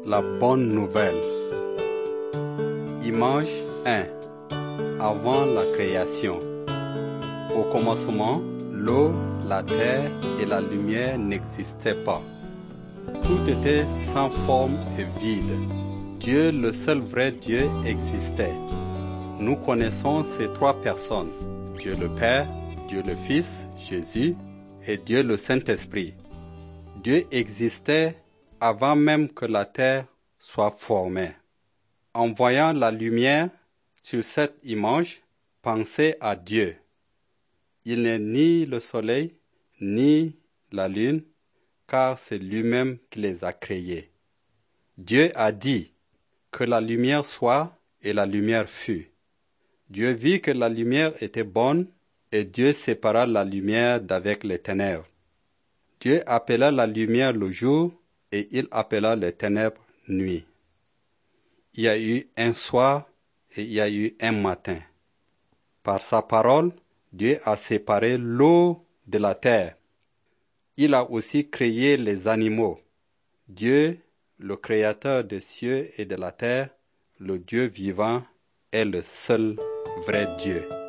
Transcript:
La bonne nouvelle. Image 1. Avant la création. Au commencement, l'eau, la terre et la lumière n'existaient pas. Tout était sans forme et vide. Dieu, le seul vrai Dieu, existait. Nous connaissons ces trois personnes, Dieu le Père, Dieu le Fils, Jésus, et Dieu le Saint-Esprit. Dieu existait avant même que la terre soit formée. En voyant la lumière sur cette image, pensez à Dieu. Il n'est ni le soleil, ni la lune, car c'est lui-même qui les a créés. Dieu a dit que la lumière soit et la lumière fut. Dieu vit que la lumière était bonne et Dieu sépara la lumière d'avec les ténèbres. Dieu appela la lumière le jour et il appela les ténèbres nuit. Il y a eu un soir et il y a eu un matin. Par sa parole, Dieu a séparé l'eau de la terre. Il a aussi créé les animaux. Dieu, le créateur des cieux et de la terre, le Dieu vivant, est le seul vrai Dieu.